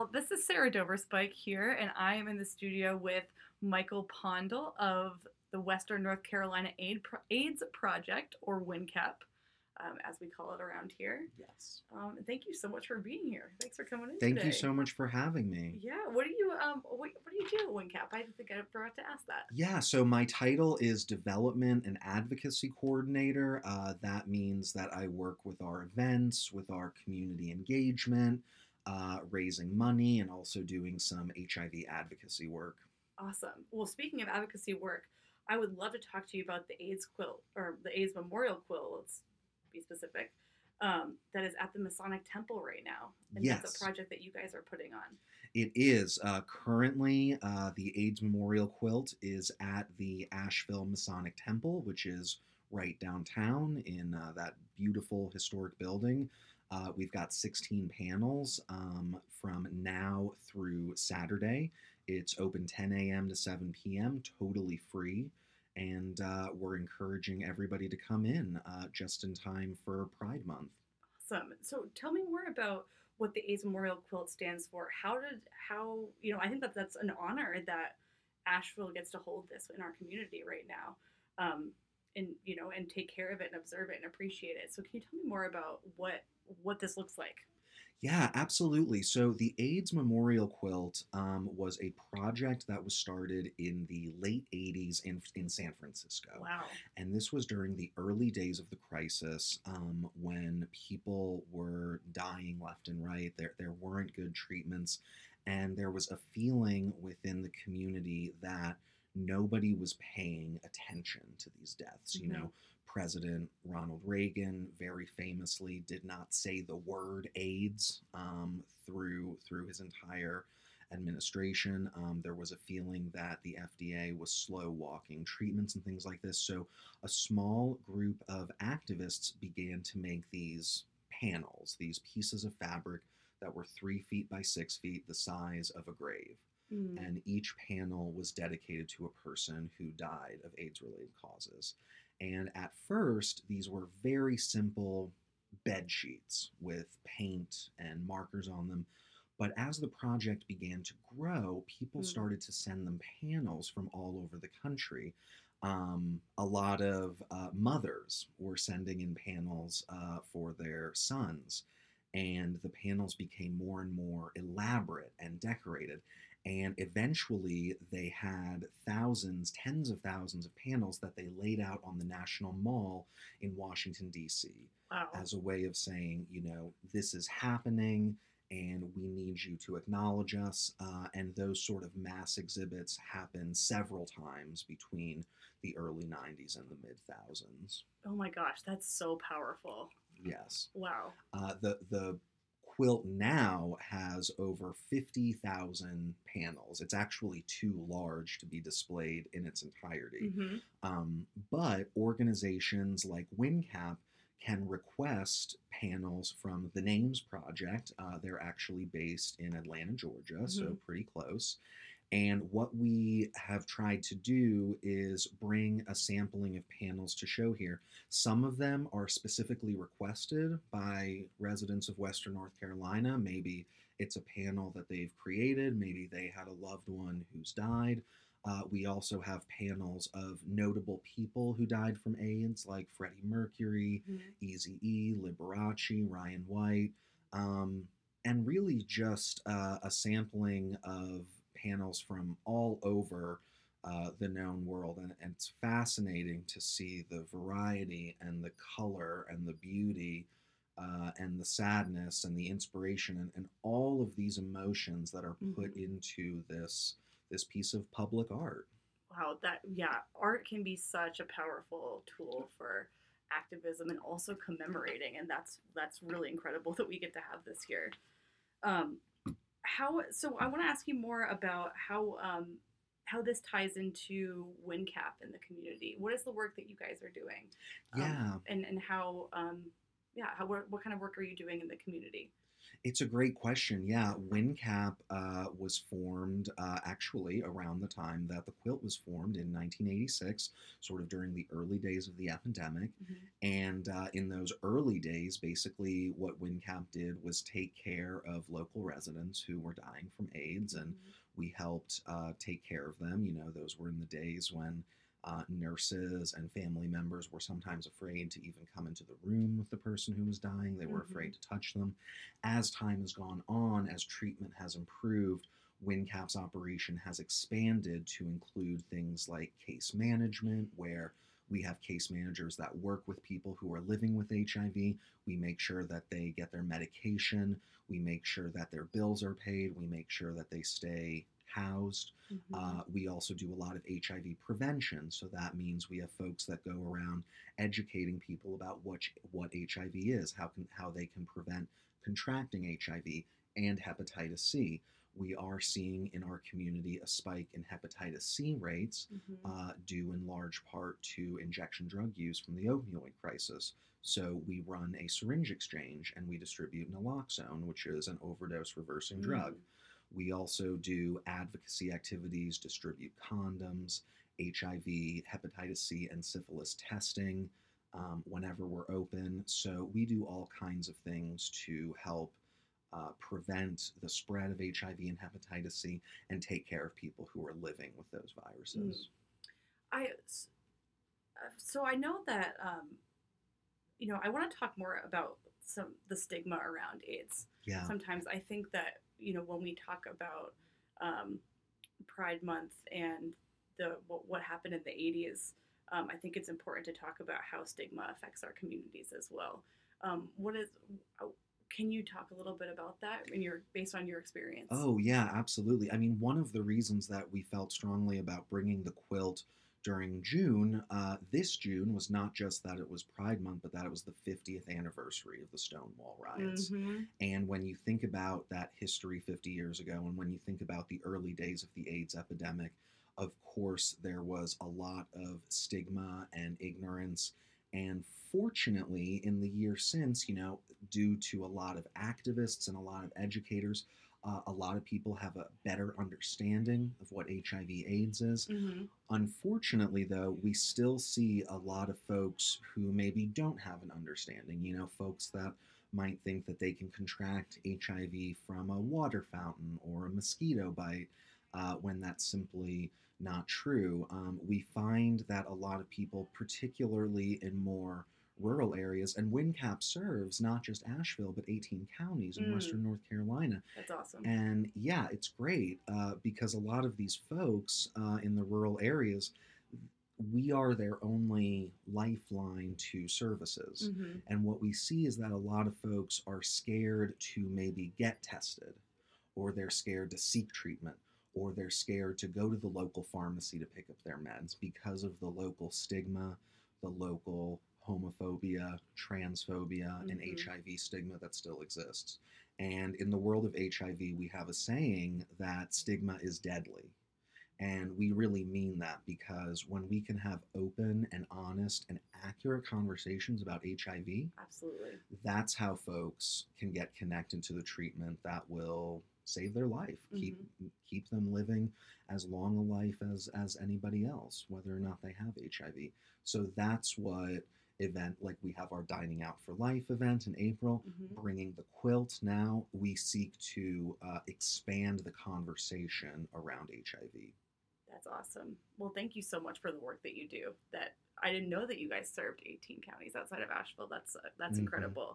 This is Sarah Doverspike here, and I am in the studio with Michael Pondle of the Western North Carolina AIDS Project, or WNCAP, as we call it around here. Yes. Thank you so much for being here. Thanks for coming in Thank you today. so much for having me. Yeah, what do you do at WNCAP? I think I forgot to ask that. Yeah, so my title is Development and Advocacy Coordinator. That means that I work with our events, with our community engagement, raising money, and also doing some HIV advocacy work. Awesome. Well, speaking of advocacy work, I would love to talk to you about the AIDS quilt or the AIDS Memorial Quilt. Let's be specific. That is at the Masonic Temple right now, and that's a Yes, project that you guys are putting on. it is. Currently, the AIDS Memorial Quilt is at the Asheville Masonic Temple, which is right downtown in that beautiful historic building. We've got 16 panels from now through Saturday. It's open 10 a.m. to 7 p.m., totally free. And we're encouraging everybody to come in just in time for Pride Month. Awesome. So tell me more about what the AIDS Memorial Quilt stands for. I think that that's an honor that Asheville gets to hold this in our community right now. And take care of it and observe it and appreciate it. So can you tell me more about what this looks like? Yeah, absolutely. So the AIDS Memorial Quilt was a project that was started in the late 80s in San Francisco. Wow. And this was during the early days of the crisis when people were dying left and right. There weren't good treatments. And there was a feeling within the community that nobody was paying attention to these deaths. Mm-hmm. President Ronald Reagan very famously did not say the word AIDS through his entire administration. There was a feeling that the FDA was slow walking treatments and things like this. So a small group of activists began to make these panels, these pieces of fabric that were 3 feet by 6 feet, the size of a grave. Mm. And each panel was dedicated to a person who died of AIDS related causes. And at first, these were very simple bed sheets with paint and markers on them. But as the project began to grow, people Mm. started to send them panels from all over the country. A lot of mothers were sending in panels for their sons, and the panels became more and more elaborate and decorated. And eventually, they had thousands, tens of thousands of panels that they laid out on the National Mall in Washington, D.C., Wow. as a way of saying, this is happening and we need you to acknowledge us. And those sort of mass exhibits happened several times between the early 90s and the mid thousands. Oh my gosh, that's so powerful. Yes. Wow. The quilt now has over 50,000 panels. It's actually too large to be displayed in its entirety. Mm-hmm. But organizations like WNCAP can request panels from the Names Project. They're actually based in Atlanta, Georgia, Mm-hmm. so pretty close. And what we have tried to do is bring a sampling of panels to show here. Some of them are specifically requested by residents of Western North Carolina. Maybe it's a panel that they've created, maybe they had a loved one who's died. We also have panels of notable people who died from AIDS, like Freddie Mercury, Mm-hmm. Eazy-E, Liberace, Ryan White, um, and really just a sampling of panels from all over the known world. And it's fascinating to see the variety and the color and the beauty and the sadness and the inspiration and all of these emotions that are put Mm-hmm. into this piece of public art. Wow, art can be such a powerful tool for activism and also commemorating, and that's really incredible that we get to have this here. Um, how so? I want to ask you more about how this ties into WinCap in the community. What is the work that you guys are doing, Yeah, and how yeah, what kind of work are you doing in the community? It's a great question. Yeah, WinCap was formed actually around the time that the quilt was formed in 1986, sort of during the early days of the epidemic. Hmm. And in those early days, basically, what WinCap did was take care of local residents who were dying from AIDS, and Hmm. we helped take care of them. You know, those were in the days when nurses and family members were sometimes afraid to even come into the room with the person who was dying. They were Hmm. afraid to touch them. As time has gone on, as treatment has improved, WinCap's operation has expanded to include things like case management, where we have case managers that work with people who are living with HIV. We make sure that they get their medication. We make sure that their bills are paid. We make sure that they stay housed. Hmm. We also do a lot of HIV prevention. So that means we have folks that go around educating people about what HIV is, how they can prevent contracting HIV and hepatitis C. We are seeing in our community a spike in hepatitis C rates, Hmm. due in large part to injection drug use from the opioid crisis. So we run a syringe exchange and we distribute naloxone, which is an overdose reversing drug. Mm. We also do advocacy activities, distribute condoms, HIV, hepatitis C, and syphilis testing whenever we're open. So we do all kinds of things to help prevent the spread of HIV and hepatitis C and take care of people who are living with those Mm. viruses. So I know that I want to talk more about some the stigma around AIDS. Yeah. Sometimes I think that when we talk about um, Pride Month and what happened in the 80s, I think it's important to talk about how stigma affects our communities as well. What is uh, Can you talk a little bit about that based on your experience? Oh, yeah, absolutely. I mean, one of the reasons that we felt strongly about bringing the quilt during June, this June, was not just that it was Pride Month, but that it was the 50th anniversary of the Stonewall riots. Mm-hmm. And when you think about that history 50 years ago, and when you think about the early days of the AIDS epidemic, of course, there was a lot of stigma and ignorance. And fortunately, in the year since, due to a lot of activists and a lot of educators, a lot of people have a better understanding of what HIV/AIDS is. Mm-hmm. Unfortunately, though, we still see a lot of folks who maybe don't have an understanding. Folks that might think that they can contract HIV from a water fountain or a mosquito bite, when that's simply not true. We find that a lot of people, particularly in more rural areas, and WinCap serves not just Asheville, but 18 counties in Mm. western North Carolina. That's awesome. And yeah, it's great because a lot of these folks in the rural areas, we are their only lifeline to services. Mm-hmm. And what we see is that a lot of folks are scared to maybe get tested, or they're scared to seek treatment, or they're scared to go to the local pharmacy to pick up their meds because of the local stigma, the local homophobia, transphobia, and Mm-hmm. HIV stigma that still exists. And in the world of HIV, we have a saying that stigma is deadly. And we really mean that because when we can have open and honest and accurate conversations about HIV, Absolutely. that's how folks can get connected to the treatment that will save their life, keep Mm-hmm. keep them living as long a life as anybody else, whether or not they have HIV. So that's what event, like we have our Dining Out for Life event in April, Mm-hmm. bringing the quilt. Now we seek to expand the conversation around HIV. That's awesome. Well, thank you so much for the work that you do. That I didn't know that you guys served 18 counties outside of Asheville. That's Mm-hmm. incredible.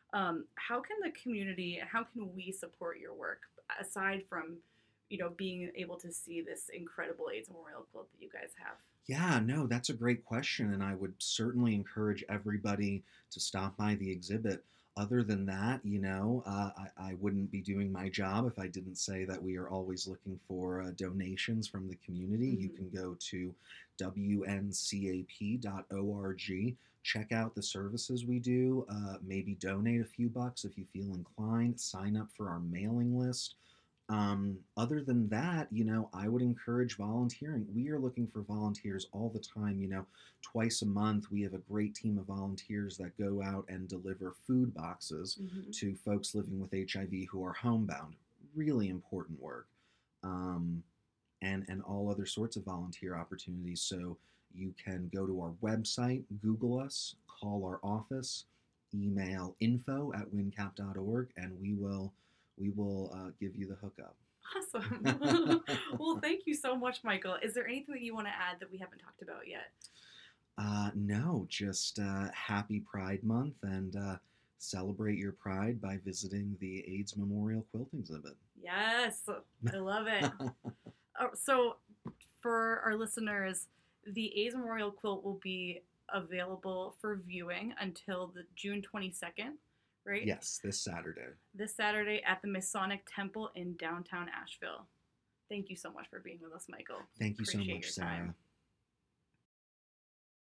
How can the community, how can we support your work aside from, being able to see this incredible AIDS Memorial quilt that you guys have? Yeah, no, that's a great question, and I would certainly encourage everybody to stop by the exhibit. Other than that, I wouldn't be doing my job if I didn't say that we are always looking for donations from the community. You Mm-hmm. can go to wncap.org, check out the services we do, maybe donate a few bucks if you feel inclined, sign up for our mailing list. Other than that, I would encourage volunteering. We are looking for volunteers all the time. Twice a month, we have a great team of volunteers that go out and deliver food boxes Hmm. to folks living with HIV who are homebound. Really important work. Um, and all other sorts of volunteer opportunities. So you can go to our website, Google us, call our office, email info@wincap.org, and we will give you the hookup. Awesome. Well, thank you so much, Michael. Is there anything that you want to add that we haven't talked about yet? No, just happy Pride Month and celebrate your pride by visiting the AIDS Memorial Quilt Exhibit. Yes, I love it. So, for our listeners, the AIDS Memorial Quilt will be available for viewing until the June 22nd, right? Yes, this Saturday. This Saturday at the Masonic Temple in downtown Asheville. Thank you so much for being with us, Michael. Thank you so Appreciate much, your Sarah. time.